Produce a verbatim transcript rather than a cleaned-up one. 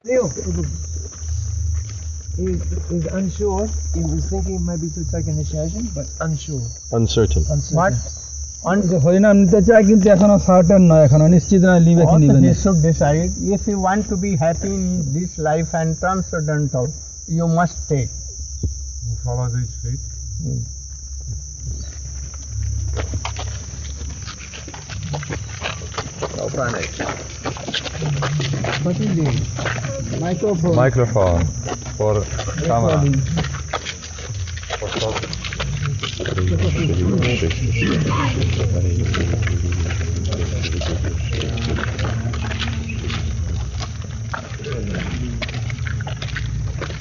Leo is, is unsure. He was thinking maybe to take initiation, but unsure. Uncertain. Uncertain. What? হরিনাম নিতে চাই কিন্তু এখনো certain নয়, এখনো নিশ্চিত নয় লিবে কি What নিবে he না। should decide. If you want to be happy in this life and transcendental, you must take. Follow these feet. What is it? Microphone. Microphone for camera. For talk.